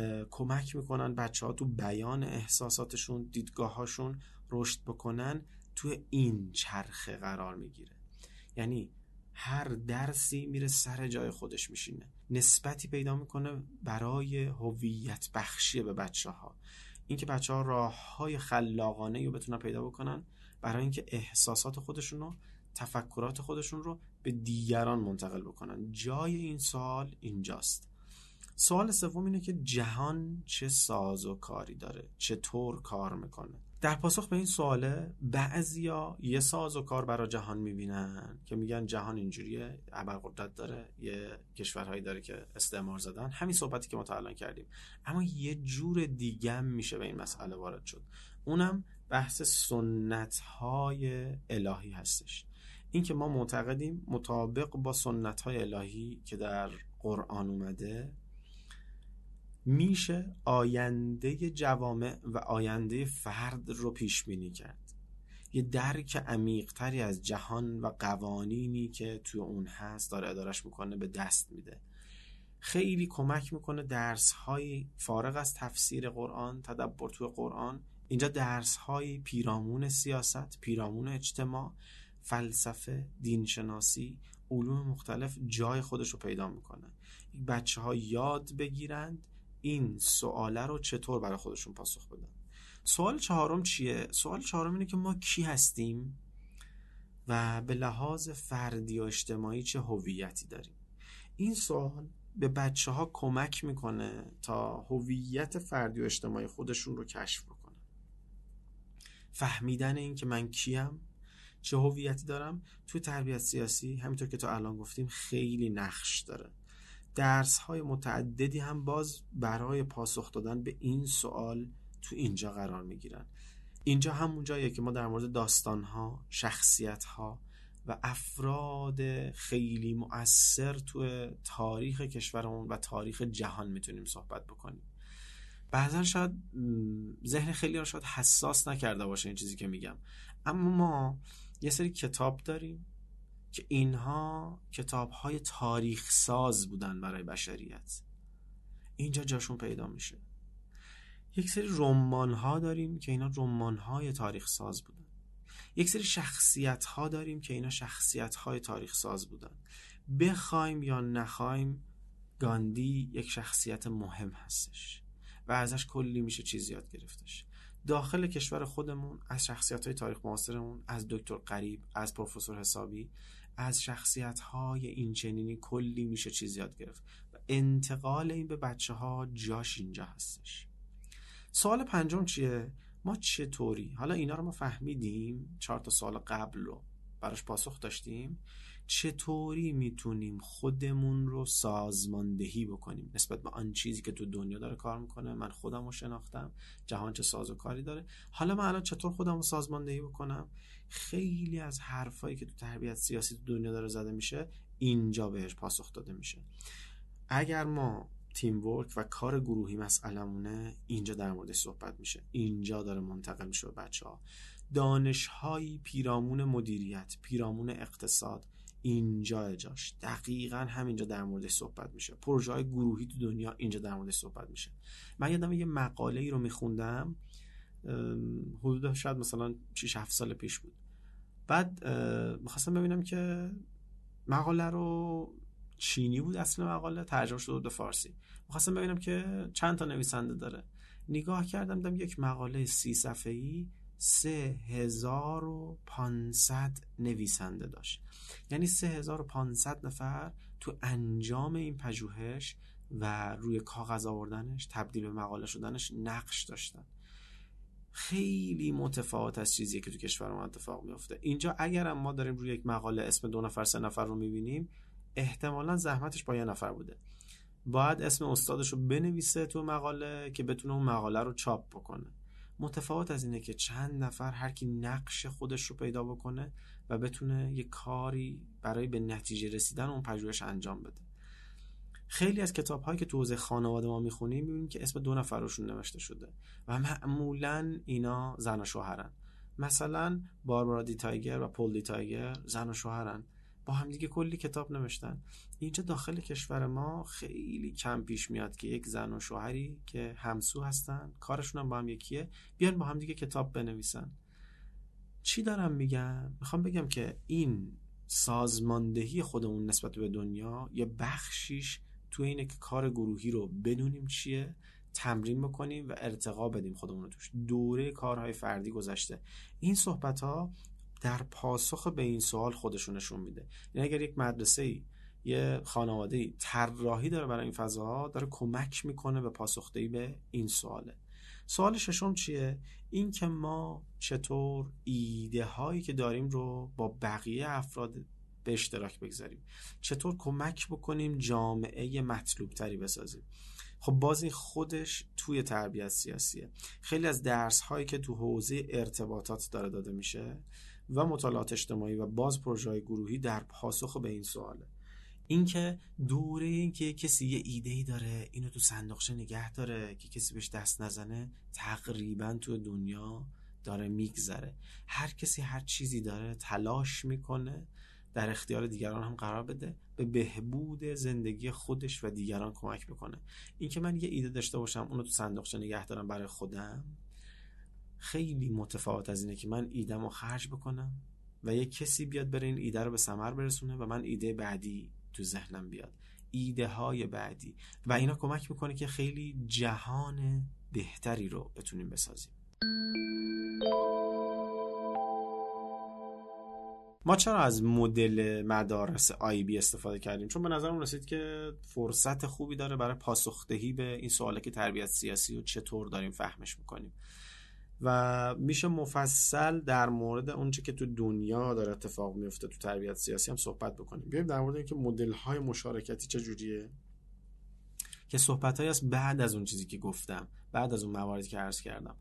کمک میکنن بچه ها تو بیان احساساتشون، دیدگاه هاشون رشد بکنن تو این چرخه قرار میگیره. یعنی هر درسی میره سر جای خودش میشینه، نسبتی پیدا میکنه برای هویت بخشی به بچه ها. این که بچه ها راه های خلاقانه رو بتونن پیدا بکنن برای اینکه احساسات خودشون رو، تفکرات خودشون رو به دیگران منتقل بکنن. جای این سوال اینجاست. سوال سوم اینه که جهان چه ساز و کاری داره، چطور کار میکنه؟ در پاسخ به این سواله بعضیا یه ساز و کار برای جهان میبینن که میگن جهان اینجوریه، ابرقدرت داره، یه کشورهایی داره که استعمار زدن، همین صحبتی که ما تا الان کردیم. اما یه جور دیگه هم میشه به این مسئله وارد شد، اونم بحث سنت‌های الهی هستش. این که ما معتقدیم مطابق با سنت‌های الهی که در قرآن اومده میشه آینده جوامع و آینده فرد رو پیش بینی کرد. یه درک عمیق‌تری از جهان و قوانینی که توی اون هست داره ادارش میکنه به دست میده. خیلی کمک میکنه درس‌های فارغ از تفسیر قرآن، تدبر توی قرآن، اینجا درس‌های پیرامون سیاست، پیرامون اجتماع، فلسفه، دینشناسی، علوم مختلف جای خودش رو پیدا میکنه. بچه‌ها یاد بگیرند این سواله رو چطور برای خودشون پاسخ بدن. سوال چهارم چیه؟ سوال چهارم اینه که ما کی هستیم و به لحاظ فردی و اجتماعی چه هویتی داریم. این سوال به بچه ها کمک میکنه تا هویت فردی و اجتماعی خودشون رو کشف بکنن. فهمیدن این که من کیم، چه هویتی دارم، توی تربیت سیاسی همینطور که تا الان گفتیم خیلی نقش داره. درس های متعددی هم باز برای پاسخ دادن به این سوال تو اینجا قرار می گیرن. اینجا همون جاییه که ما در مورد داستان ها، شخصیت ها و افراد خیلی مؤثر تو تاریخ کشورمون و تاریخ جهان میتونیم صحبت بکنیم. بعضا شاید ذهن خیلی ها شاید حساس نکرده باشه این چیزی که میگم، اما ما یه سری کتاب داریم که اینها کتاب‌های تاریخ ساز بودن برای بشریت. اینجا جاشون پیدا میشه. یک سری رمان‌ها داریم که اینا رمان‌های تاریخ ساز بودن. یک سری شخصیت‌ها داریم که اینا شخصیت‌های تاریخ ساز بودن. بخوایم یا نخوایم گاندی یک شخصیت مهم هستش و ازش کلی میشه چیز یاد گرفتش. داخل کشور خودمون از شخصیت‌های تاریخ معاصرمون، از دکتر غریب، از پروفسور حسابی، از شخصیت‌های اینچنینی کلی میشه چیز یاد گرفت و انتقال این به بچه‌ها جاش اینجا هستش. سوال پنجم چیه؟ ما چطوری؟ حالا اینا رو ما فهمیدیم، چهار تا سوال قبل رو براش پاسخ داشتیم، چطوری میتونیم خودمون رو سازماندهی بکنیم نسبت به آن چیزی که تو دنیا داره کار میکنه؟ من خودم رو شناختم، جهان چه ساز و کاری داره، حالا من الان چطور خودم رو سازماندهی بکنم؟ خیلی از حرفایی که تو تربیت سیاسی تو دنیا داره زده میشه اینجا بهش پاسخ داده میشه. اگر ما تیم ورک و کار گروهی مسئلمونه، اینجا در موردش صحبت میشه، اینجا داره منتقل میشه به بچه‌ها. دانش‌های پیرامون مدیریت، پیرامون اقتصاد، اینجا جاش، دقیقاً همینجا در موردش صحبت میشه. پروژه‌های گروهی تو دنیا اینجا در موردش صحبت میشه. من یادم یه مقاله‌ای رو میخوندم حدود شاید مثلا شش هفت سال پیش بود. بعد می‌خواستم ببینم که مقاله رو چینی بود، اصل مقاله ترجمه شده به فارسی، می‌خواستم ببینم که چند تا نویسنده داره. نگاه کردم دیدم یک مقاله سی صفحه‌ای سه هزار و پانصد نویسنده داشت. یعنی سه هزار و پانصد نفر تو انجام این پژوهش و روی کاغذ آوردنش، تبدیل به مقاله شدنش نقش داشتن. خیلی متفاوت از چیزی که تو کشور ما اتفاق میفته. اینجا اگر ما داریم روی یک مقاله اسم دو نفر سه نفر رو میبینیم، احتمالاً زحمتش با یه نفر بوده. باید اسم استادش رو بنویسه تو مقاله که بتونه اون مقاله رو چاپ بکنه. متفاوت از اینه که چند نفر هر کی نقش خودش رو پیدا بکنه و بتونه یه کاری برای به نتیجه رسیدن اون پژوهش انجام بده. خیلی از کتاب‌هایی که تو حوزه خانواده ما می‌خونیم می‌بینیم که اسم دو نفرشون نوشته شده و معمولاً اینا زن و شوهرن. مثلا باربارا دی تایگر و پول دی تایگر زن و شوهرن، با هم دیگه کلی کتاب نوشتن. اینجا داخل کشور ما خیلی کم پیش میاد که یک زن و شوهری که همسو هستن، کارشون هم با هم یکیه، بیان با هم دیگه کتاب بنویسن. چی دارم میگم؟ میخوام بگم که این سازماندهی خودمون نسبت به دنیا یه بخشیش تو اینه که کار گروهی رو بدونیم چیه، تمرین بکنیم و ارتقا بدیم خودمون رو توش. دوره کارهای فردی گذشته. این صحبت ها در پاسخ به این سوال خودشون نشون میده. یعنی اگر یک مدرسه‌ای، یه خانواده‌ای طراحی داره برای این فضاها، داره کمک میکنه به پاسخدهی به این سواله. سوال ششم چیه؟ این که ما چطور ایده هایی که داریم رو با بقیه افراد به اشتراک بگذاریم، چطور کمک بکنیم جامعه مطلوب تری بسازیم. خب باز این خودش توی تربیت سیاسیه. خیلی از درس هایی که تو حوزه ارتباطات داره داده میشه و مطالعات اجتماعی و باز پروژه‌های گروهی در پاسخ به این سواله. اینکه دوره این که کسی یه ایده‌ای داره اینو تو صندوقچه نگه داره که کسی بهش دست نزنه، تقریبا تو دنیا داره میگذره. هر کسی هر چیزی داره تلاش میکنه در اختیار دیگران هم قرار بده، به بهبود زندگی خودش و دیگران کمک بکنه. اینکه من یه ایده داشته باشم اونو تو صندوقچه نگه دارم برای خودم، خیلی متفاوت از اینه که من ایده‌مو خرج بکنم و یه کسی بیاد بره این ایده رو به ثمر برسونه و من ایده بعدی تو ذهنم بیاد، ایده های بعدی، و اینا کمک میکنه که خیلی جهان بهتری رو بتونیم بسازیم. ما چرا از مدل مدارس آی بی استفاده کردیم؟ چون به نظرم رسید که فرصت خوبی داره برای پاسخدهی به این سواله که تربیت سیاسی و چطور داریم فهمش میکنیم و میشه مفصل در مورد اونچه که تو دنیا داره اتفاق میفته تو تربیت سیاسی هم صحبت بکنیم. بیایم در مورد اینکه مدل‌های مشارکتی چجوریه، که صحبتایی است بعد از اون چیزی که گفتم، بعد از اون مواردی که عرض کردم.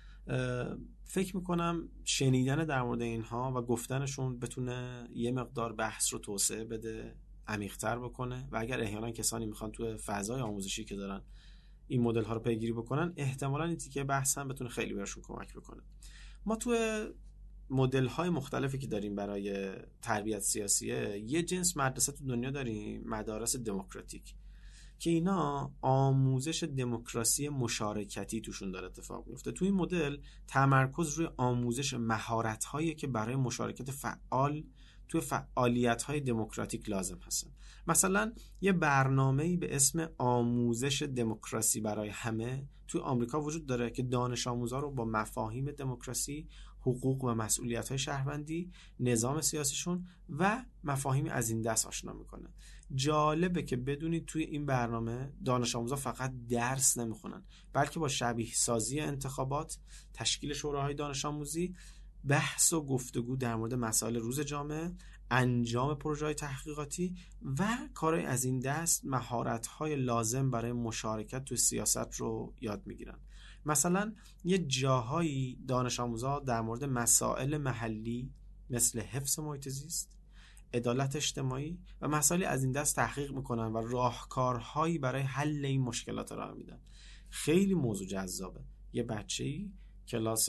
فکر میکنم شنیدن در مورد اینها و گفتنشون بتونه یه مقدار بحث رو توسعه بده، عمیق‌تر بکنه و اگر احیانا کسانی میخوان تو فضای آموزشی که دارن این مدل ها رو پیگیری بکنن، احتمالاً این تیکه بحث هم بتونه خیلی بهشون کمک بکنه. ما تو مدل های مختلفی که داریم برای تربیت سیاسیه، یه جنس مدرسه تو دنیا داریم، مدارس دموکراتیک، که اینا آموزش دموکراسی مشارکتی توشون داره اتفاق میفته. تو این مدل تمرکز روی آموزش مهارت هایی که برای مشارکت فعال توی فعالیت‌های دموکراتیک لازم هستن. مثلا یه برنامه‌ای به اسم آموزش دموکراسی برای همه توی آمریکا وجود داره که دانش آموزا رو با مفاهیم دموکراسی، حقوق و مسئولیت‌های شهروندی، نظام سیاسیشون و مفاهیم از این دست آشنا میکنه. جالبه که بدونید توی این برنامه دانش آموزا فقط درس نمیخونن، بلکه با شبیه سازی انتخابات، تشکیل شوراهای دانش آموزی، بحث و گفتگو در مورد مسائل روز جامعه، انجام پروژه‌های تحقیقاتی و کارهای از این دست، مهارت‌های لازم برای مشارکت تو سیاست رو یاد میگیرن. مثلا یه جاهایی دانش آموزا در مورد مسائل محلی مثل حفظ محیط زیست، عدالت اجتماعی و مسائلی از این دست تحقیق میکنن و راهکارهایی برای حل این مشکلات ارائه میدن. خیلی موضوع جذابه. یه بچه‌ای کلاس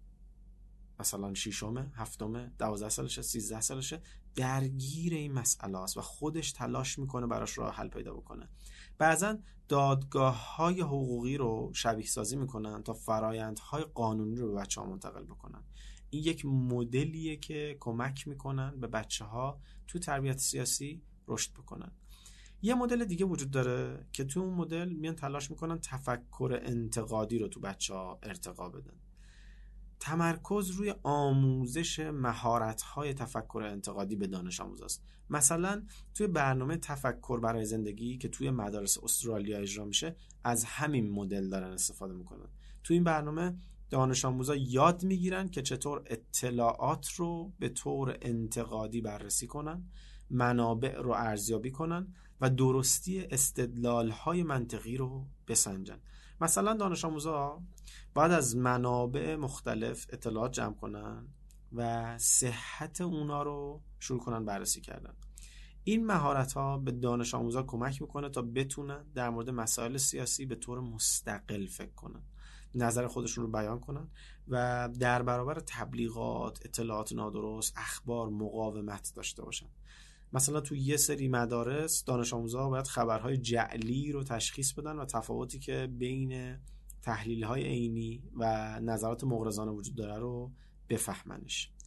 مثلا ششمه، هفتمه، دوازده سالشه، سیزده سالشه، درگیر این مسئله است و خودش تلاش میکنه براش راه حل پیدا بکنه. بعضن دادگاه‌های حقوقی رو شبیه سازی میکنن تا فرایندهای قانونی رو به بچه‌ها منتقل بکنن. این یک مدلیه که کمک میکنن به بچه‌ها تو تربیت سیاسی رشد بکنن. یه مدل دیگه وجود داره که تو اون مدل میان تلاش میکنن تفکر انتقادی رو تو بچه‌ها ارتقا بدن. تمرکز روی آموزش مهارت‌های تفکر انتقادی به دانش آموزاست. مثلا توی برنامه تفکر برای زندگی که توی مدارس استرالیا اجرا میشه، از همین مدل دارن استفاده میکنن. توی این برنامه دانش آموزا یاد میگیرن که چطور اطلاعات رو به طور انتقادی بررسی کنن، منابع رو ارزیابی کنن و درستی استدلال‌های منطقی رو بسنجن. مثلا دانش آموزا بعد از منابع مختلف اطلاعات جمع کنن و صحت اونا رو شروع کنن بررسی کردن. این مهارت‌ها به دانش آموزا کمک میکنه تا بتونن در مورد مسائل سیاسی به طور مستقل فکر کنن، نظر خودشون رو بیان کنن و در برابر تبلیغات، اطلاعات نادرست، اخبار مقاومت داشته باشن. مثلا تو یه سری مدارس دانش آموزا باید خبرهای جعلی رو تشخیص بدن و تفاوتی که بین تحلیل‌های عینی و نظرات مغرضانه وجود داره رو بفهمنش.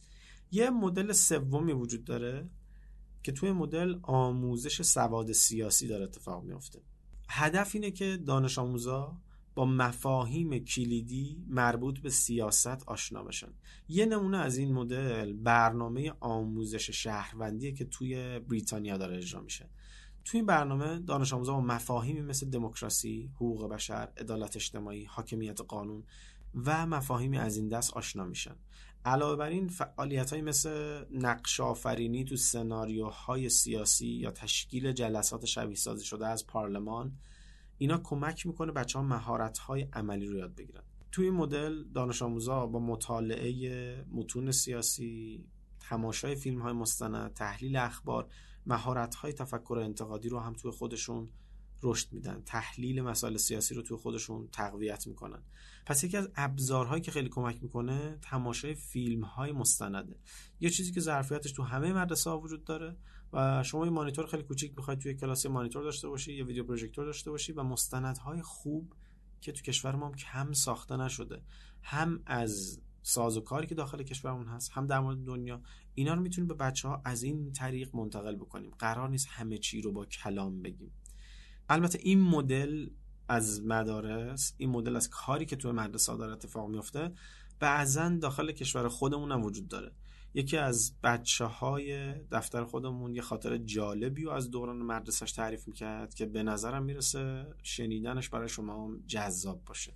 یه مدل سومی وجود داره که توی مدل آموزش سواد سیاسی داره اتفاق میفته. هدف اینه که دانش آموزا با مفاهیم کلیدی مربوط به سیاست آشنا بشن. یه نمونه از این مدل برنامه آموزش شهروندیه که توی بریتانیا داره اجرا میشه. توی این برنامه دانش آموزا با مفاهیمی مثل دموکراسی، حقوق بشر، عدالت اجتماعی، حاکمیت قانون و مفاهیمی از این دست آشنا میشن. علاوه بر این فعالیت‌های مثل نقش آفرینی تو سناریوهای سیاسی یا تشکیل جلسات شبیه سازی شده از پارلمان، اینا کمک میکنه بچه‌ها مهارت‌های عملی رو یاد بگیرن. توی این مدل دانش آموزا با مطالعه متون سیاسی، تماشای فیلم‌های مستند، تحلیل اخبار، مهارت‌های تفکر انتقادی رو هم توی خودشون رشد میدن، تحلیل مسائل سیاسی رو توی خودشون تقویت میکنن. پس یکی از ابزارهایی که خیلی کمک میکنه تماشای فیلم‌های مستنده. یه چیزی که ظرفیتش تو همه مدرسه‌ها وجود داره و شما یه مانیتور خیلی کوچیک بخواید توی کلاس مانیتور داشته باشی، یه ویدیو پروژکتور داشته باشی و مستندهای خوب که تو کشور ما هم کم ساخته نشده، هم از سازوکاری که داخل کشورمون هست، هم در مورد دنیا، اینا رو میتونیم به بچه‌ها از این طریق منتقل بکنیم. قرار نیست همه چی رو با کلام بگیم. البته این مدل از مدارس، این مدل از کاری که توی مدرسه داره اتفاق میفته، بعضن داخل کشور خودمون هم وجود داره. یکی از بچه‌های دفتر خودمون یه خاطر جالبی رو از دوران مدرسه‌اش تعریف میکرد که به نظرم میرسه شنیدنش برای شما هم جذاب باشه.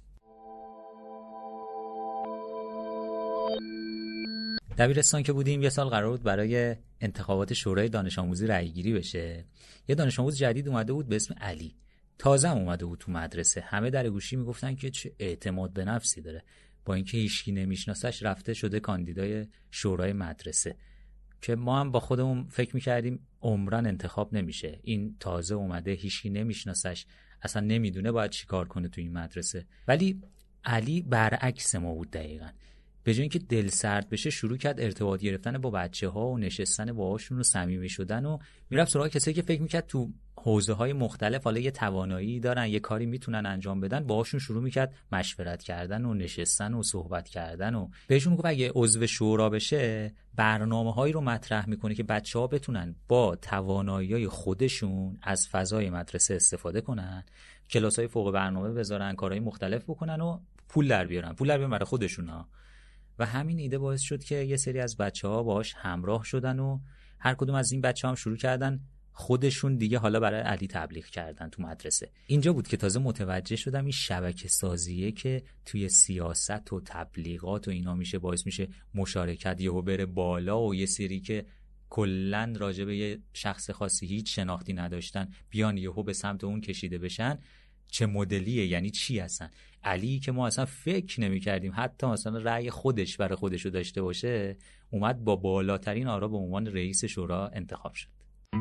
دبیرستان که بودیم یه سال قرار بود برای انتخابات شورای دانش آموزی رأی گیری بشه. یه دانش آموز جدید اومده بود به اسم علی. تازه هم اومده بود تو مدرسه. همه در گوشی میگفتن که چه اعتماد به نفسی داره. با اینکه هیچکی نمیشناسش رفته شده کاندیدای شورای مدرسه. که ما هم با خودمون فکر میکردیم عمرن انتخاب نمیشه. این تازه اومده، هیچکی نمیشناسش، اصلا نمیدونه باید چی کار کنه تو این مدرسه. ولی علی برعکس ما بود دقیقاً. به جای اینکه دل سرد بشه شروع کرد ارتباط گرفتن با بچه‌ها و نشستن باهاشون و صمیمی شدن و میرفت سراغ کسایی که فکر میکرد تو حوزه‌های مختلف حالا یه توانایی دارن، یه کاری میتونن انجام بدن، باهاشون شروع میکرد مشورت کردن و نشستن و صحبت کردن و بهشون میگفت اگه عضو شورا بشه برنامه‌هایی رو مطرح میکنه که بچه‌ها بتونن با توانایی‌های خودشون از فضای مدرسه استفاده کنن، کلاس‌های فوق برنامه بذارن، کارهای مختلف بکنن و پول در بیارن، پول در بیارن برای خودشون ها. و همین ایده باعث شد که یه سری از بچه‌ها باهاش همراه شدن و هر کدوم از این بچه‌ها هم شروع کردن خودشون دیگه حالا برای علی تبلیغ کردن تو مدرسه. اینجا بود که تازه متوجه شدم این شبکه سازیه که توی سیاست و تبلیغات و اینا میشه باعث میشه مشارکت یهو بره بالا و یه سری که کلاً راجع به یه شخص خاصی هیچ شناختی نداشتن بیان یهو به سمت اون کشیده بشن. چه مدلیه؟ یعنی چی هستن؟ علی که ما اصلا فکر نمی کردیم حتی مثلا رأی خودش برای خودشو داشته باشه، اومد با بالاترین آرا به عنوان رئیس شورا انتخاب شد.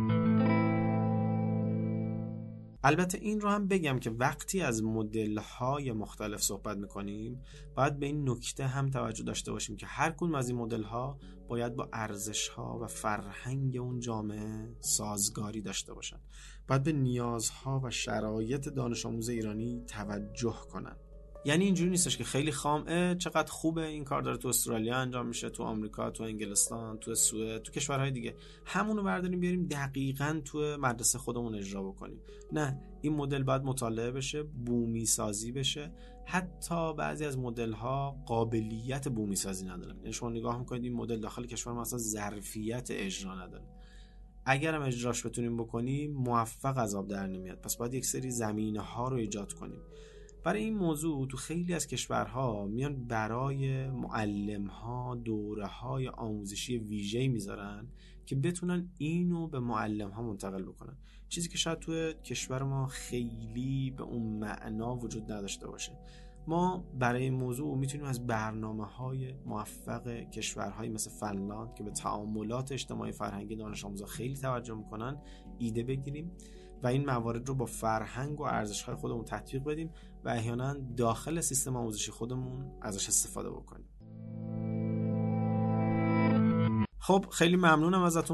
البته این رو هم بگم که وقتی از مدل‌های مختلف صحبت می‌کنیم باید به این نکته هم توجه داشته باشیم که هر کدوم از این مدل‌ها باید با ارزش‌ها و فرهنگ اون جامعه سازگاری داشته باشن. باید به نیازها و شرایط دانش آموز ایرانی توجه کنن. یعنی اینجوری نیستش که خیلی خامه چقدر خوبه این کار داره تو استرالیا انجام میشه، تو آمریکا، تو انگلستان، تو سوئد، تو کشورهای دیگه، همونو برداریم بیاریم دقیقاً تو مدرسه خودمون اجرا بکنیم. نه، این مدل باید مطالعه بشه، بومی سازی بشه. حتی بعضی از مدل‌ها قابلیت بومی سازی ندارن. یعنی شما نگاه میکنید این مدل داخل کشور ما اصلا ظرفیت اجرا نداره. اگر هم اجراش بتونیم بکنیم موفق از آب در نمیاد. پس باید یک سری زمینه‌ها رو ایجاد کنیم. برای این موضوع تو خیلی از کشورها میان برای معلم‌ها دوره‌های آموزشی ویژه‌ای میذارن که بتونن اینو به معلم‌ها منتقل بکنن، چیزی که شاید تو کشور ما خیلی به اون معنا وجود نداشته باشه. ما برای این موضوع میتونیم از برنامه‌های موفق کشورهایی مثل فنلاند که به تعاملات اجتماعی فرهنگی دانش آموزا خیلی توجه میکنن ایده بگیریم و این موارد رو با فرهنگ و ارزش‌های خودمون تطبیق بدیم و احیانا داخل سیستم آموزشی خودمون ازش استفاده بکنیم. خب خیلی ممنونم ازتون.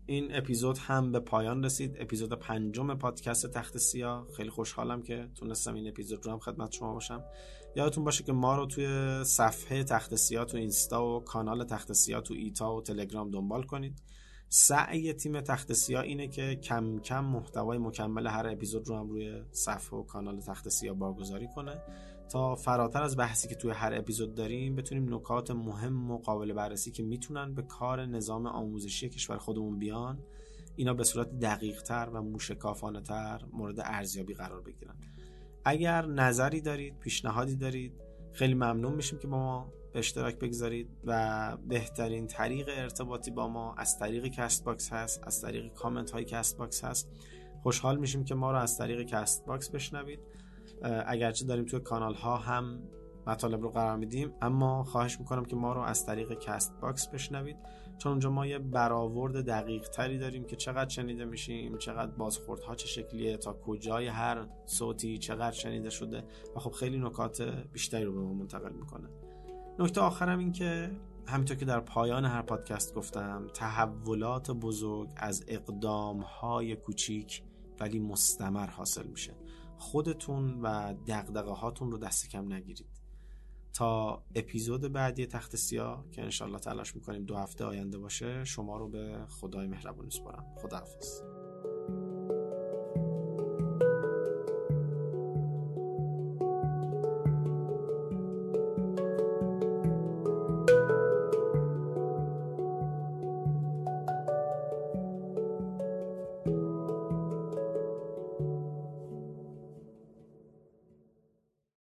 این اپیزود هم به پایان رسید، اپیزود پنجم پادکست تخت سیاه. خیلی خوشحالم که تونستم این اپیزود رو هم خدمت شما باشم. یادتون باشه که ما رو توی صفحه تخت سیاه تو اینستا و کانال تخت سیاه تو ایتا و تلگرام دنبال کنید. سعی تیم تخت سیاه اینه که کم کم محتوای مکمل هر اپیزود رو هم روی صفحه و کانال تخت سیاه بارگذاری کنه تا فراتر از بحثی که توی هر اپیزود داریم بتونیم نکات مهم و قابل بررسی که میتونن به کار نظام آموزشی کشور خودمون بیان، اینا به صورت دقیق تر و موشکافانه تر مورد ارزیابی قرار بگیرن. اگر نظری دارید، پیشنهادی دارید، خیلی ممنون میشیم که با ما به اشتراک بگذارید و بهترین طریق ارتباطی با ما از طریق کست باکس هست، از طریق کامنت های کست باکس هست. خوشحال میشیم که ما رو از طریق کست باکس بشنوید. اگرچه داریم توی کانال ها هم مطالب رو قرار میدیم، اما خواهش میکنم که ما رو از طریق کست باکس بشنوید، چون اونجا ما یه برآورد دقیق تری داریم که چقدر شنیده میشیم، چقدر بازخوردها چه شکلیه، تا کجای هر صوتی چقدر شنیده شده و خب خیلی نکات بیشتری رو به ما منتقل میکنه. نکته آخرم این که همینطور که در پایان هر پادکست گفتم، تحولات بزرگ از اقدام‌های کوچیک ولی مستمر حاصل میشه. خودتون و دغدغه هاتون رو دست کم نگیرید. تا اپیزود بعدی تخت سیاه که انشالله تلاش میکنیم دو هفته آینده باشه، شما رو به خدای مهربون میسپارم. خداحافظ.